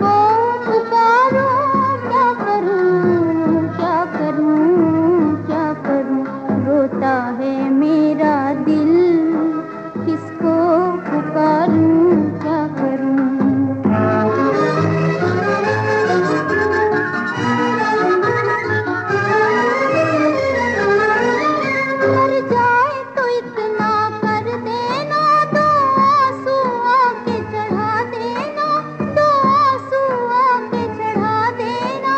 किसको पुकारूं, क्या करूं, क्या करूं, क्या करूं, रोता है मेरा दिल, किसको पुकारूं, क्या करूं। मर जाए तो इतना कर देना, दो आंसू आके चढ़ा देना, दो आंसू आके चढ़ा देना।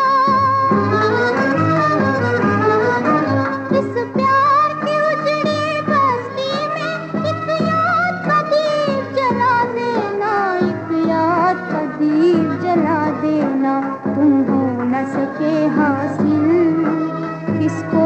इस प्यार की उजड़ी बस्ती में एक याद का दीप जला देना, एक याद का दीप जला देना। तुम हो न सके हासिल, किसको